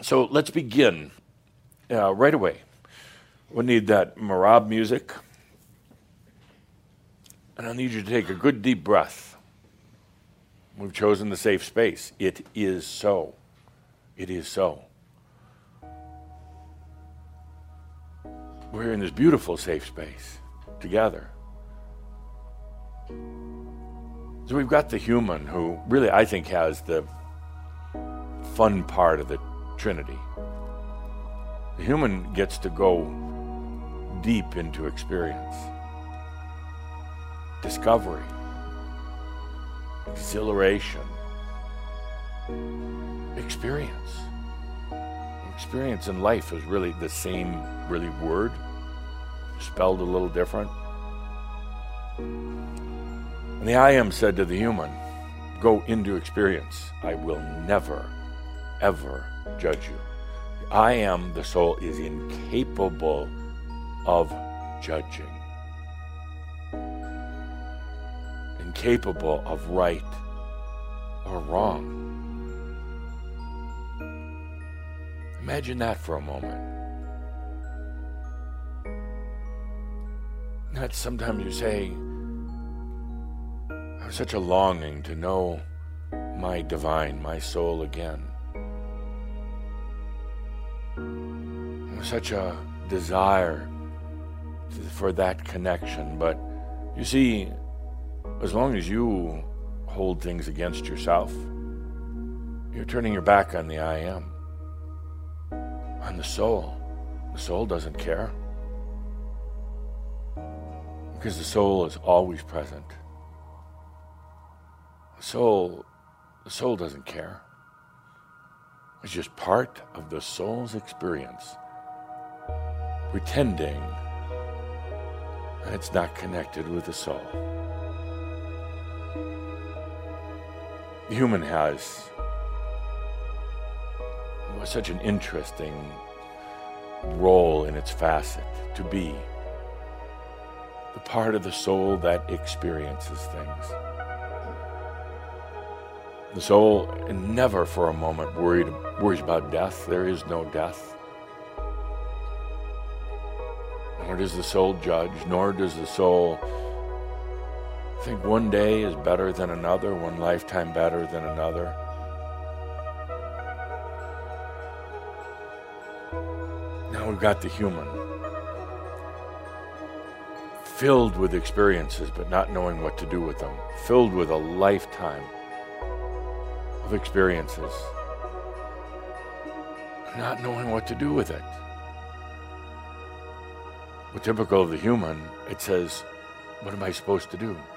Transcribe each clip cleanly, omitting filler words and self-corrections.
So let's begin right away. We'll need that Marab music. And I'll need you to take a good deep breath. We've chosen the safe space. It is so. It is so. We're in this beautiful safe space together. So we've got the human who really, I think, has the fun part of the Trinity. The human gets to go deep into experience, discovery, exhilaration, experience. Experience in life is really the same word, spelled a little different. And the I Am said to the human, go into experience. I will never, ever judge you. The I Am, the soul, is incapable of judging. Incapable of right or wrong. Imagine that for a moment. That sometimes you say, I have such a longing to know my divine, my soul again. I have such a desire for that connection. But you see, as long as you hold things against yourself, you're turning your back on the I Am. On the soul. The soul doesn't care. Because the soul is always present. The soul doesn't care. It's just part of the soul's experience. Pretending that it's not connected with the soul. The human has such an interesting role in its facet, to be the part of the soul that experiences things. The soul never for a moment worries about death. There is no death. Nor does the soul judge, nor does the soul think one day is better than another, one lifetime better than another. Now we've got the human, filled with experiences but not knowing what to do with them, filled with a lifetime of experiences, not knowing what to do with it. Well, typical of the human, it says, what am I supposed to do?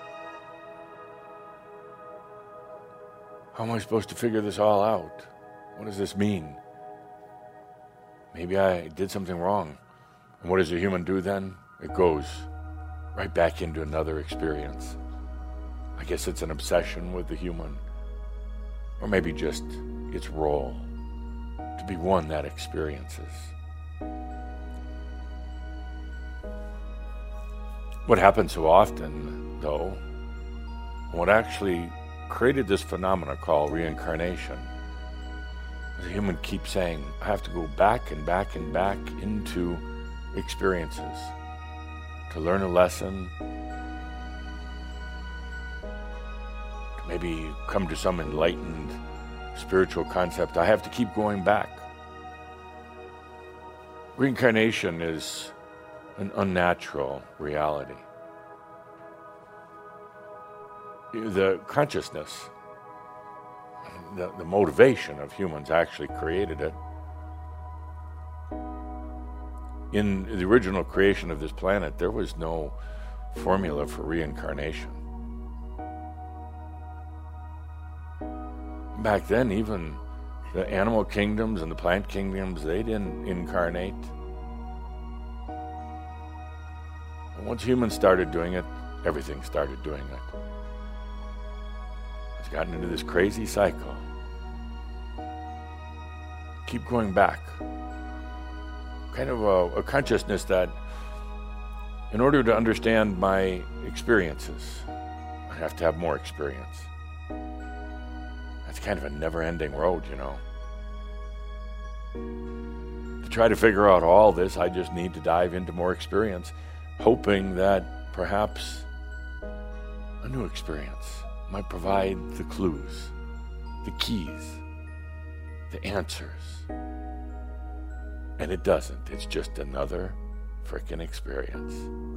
How am I supposed to figure this all out? What does this mean? Maybe I did something wrong. And what does a human do then? It goes right back into another experience. I guess it's an obsession with the human. Or maybe just its role to be one that experiences. What happens so often, though, what actually created this phenomena called reincarnation, the human keeps saying, I have to go back and back and back into experiences to learn a lesson, to maybe come to some enlightened spiritual concept. I have to keep going back. Reincarnation is an unnatural reality. The consciousness, the motivation of humans actually created it. In the original creation of this planet, there was no formula for reincarnation. Back then, even the animal kingdoms and the plant kingdoms, they didn't incarnate. And once humans started doing it, everything started doing it. It's gotten into this crazy cycle. Keep going back. Kind of a consciousness that in order to understand my experiences, I have to have more experience. That's kind of a never-ending road, you know. To try to figure out all this, I just need to dive into more experience, hoping that perhaps a new experience might provide the clues, the keys, the answers. And it doesn't. It's just another frickin' experience.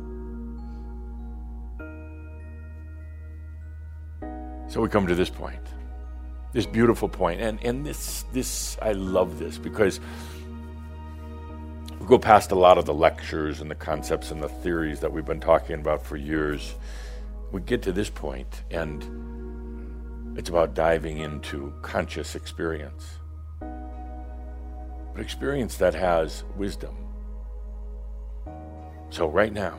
So we come to this point, this beautiful point, and this I love this because we go past a lot of the lectures and the concepts and the theories that we've been talking about for years. We get to this point, and it's about diving into conscious experience, but experience that has wisdom. So right now,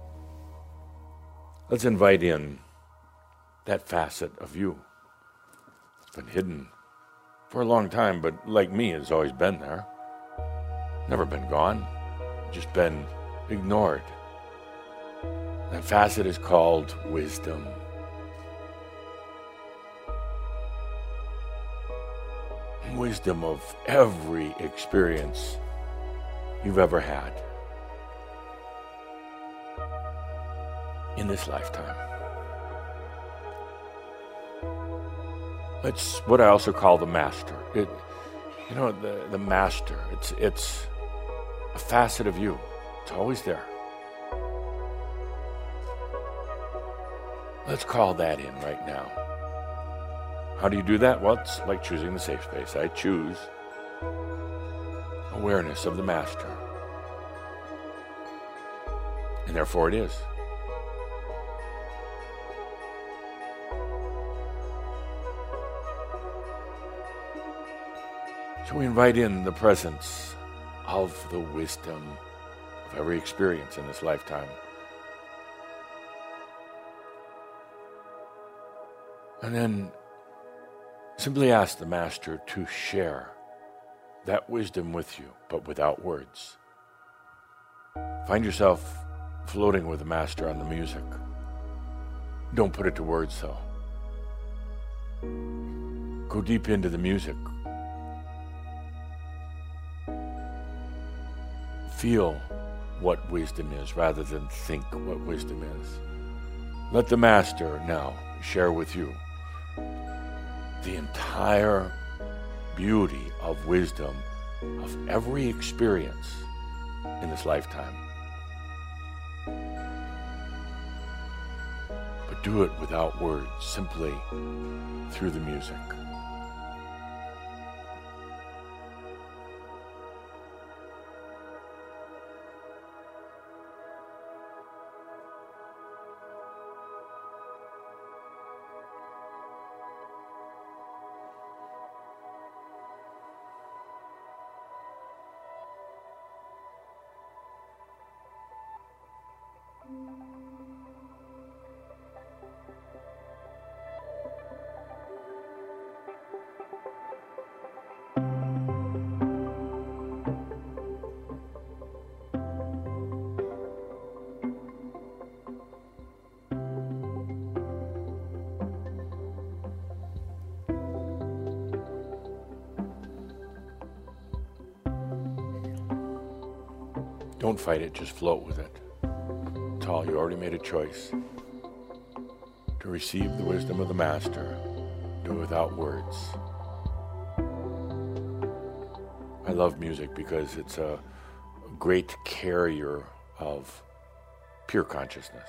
let's invite in that facet of you. It's been hidden for a long time, but like me, it's always been there. Never been gone, just been ignored. That facet is called wisdom. Wisdom of every experience you've ever had in this lifetime. It's what I also call the master. The master. It's a facet of you. It's always there. Let's call that in right now. How do you do that? Well, it's like choosing the safe space. I choose awareness of the master. And therefore it is. So we invite in the presence of the wisdom of every experience in this lifetime. And then simply ask the Master to share that wisdom with you, but without words. Find yourself floating with the Master on the music. Don't put it to words, though. Go deep into the music. Feel what wisdom is rather than think what wisdom is. Let the Master now share with you the entire beauty of wisdom of every experience in this lifetime. But do it without words, simply through the music. Don't fight it, just float with it. It's all. You already made a choice to receive the wisdom of the Master. Do it without words. I love music because it's a great carrier of pure consciousness.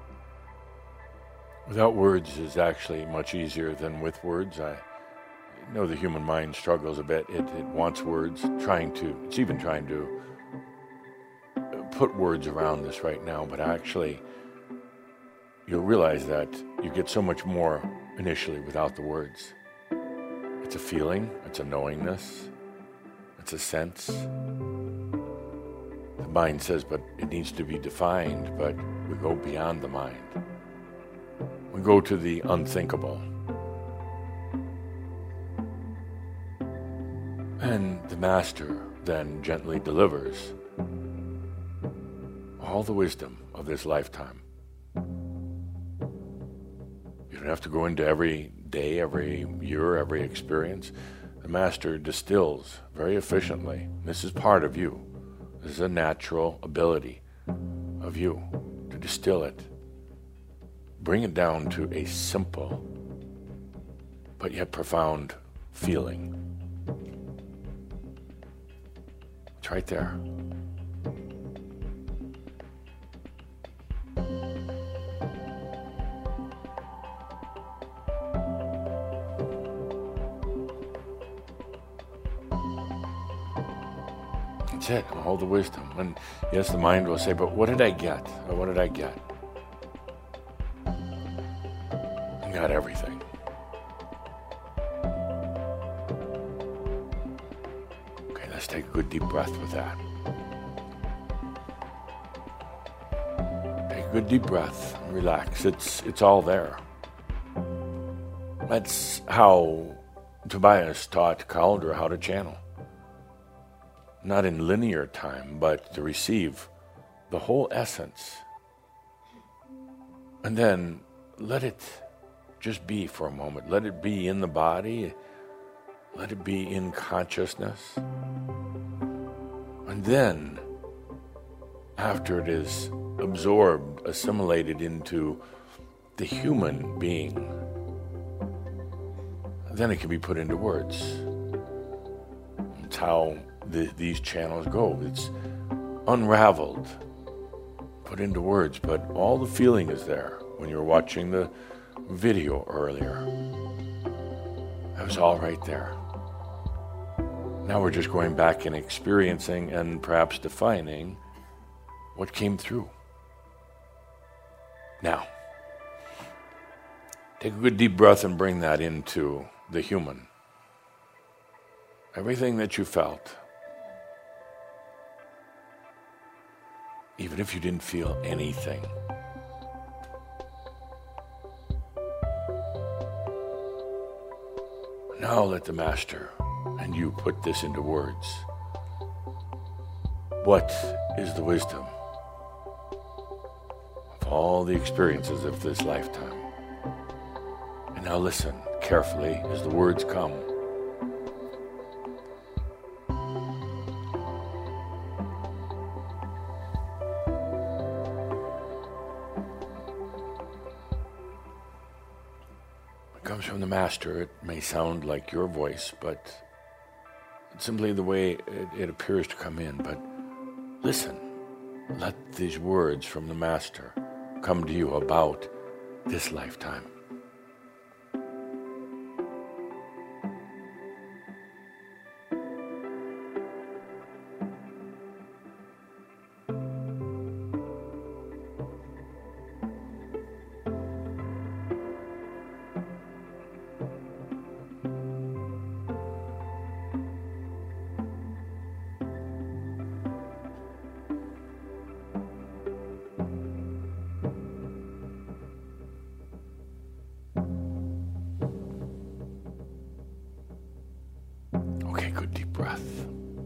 Without words is actually much easier than with words. The human mind struggles a bit. It wants words, it's even trying to put words around this right now, but actually you'll realize that you get so much more initially without the words. It's a feeling, it's a knowingness, it's a sense. The mind says, but it needs to be defined, but we go beyond the mind. We go to the unthinkable. And the master then gently delivers all the wisdom of this lifetime. You don't have to go into every day, every year, every experience. The master distills very efficiently. This is part of you. This is a natural ability of you to distill it. Bring it down to a simple but yet profound feeling. It's right there. That's it, all the wisdom. And yes, the mind will say, but what did I get? Or what did I get? I got everything. Okay, let's take a good deep breath with that. Take a good deep breath and relax. It's all there. That's how Tobias taught Kaldra how to channel. Not in linear time, but to receive the whole essence. And then let it just be for a moment. Let it be in the body. Let it be in consciousness. And then, after it is absorbed, assimilated into the human being, then it can be put into words. It's how these channels go. It's unraveled, put into words, but all the feeling is there. When you were watching the video earlier, that was all right there. Now we're just going back and experiencing and perhaps defining what came through. Now, take a good deep breath and bring that into the human. Everything that you felt, even if you didn't feel anything. Now let the master and you put this into words. What is the wisdom of all the experiences of this lifetime? And now listen carefully as the words come. Comes from the master. It may sound like your voice, but it's simply the way it appears to come in. But listen, let these words from the master come to you about this lifetime. Okay, good deep breath.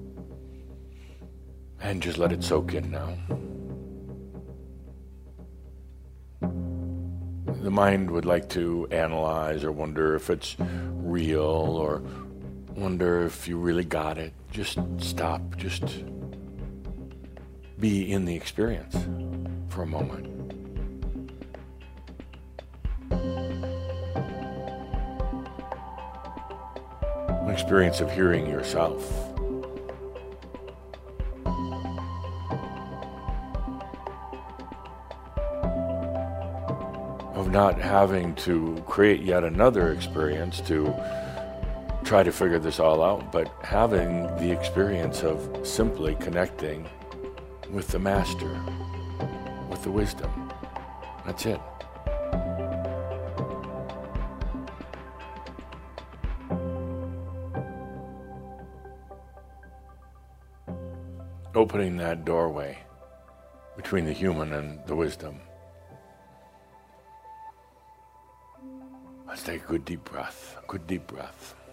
And just let it soak in now. The mind would like to analyze or wonder if it's real or wonder if you really got it. Just stop. Just be in the experience for a moment. An experience of hearing yourself. Of not having to create yet another experience to try to figure this all out, but having the experience of simply connecting with the Master, with the wisdom. That's it. Opening that doorway between the human and the wisdom. Let's take a good deep breath. A good deep breath.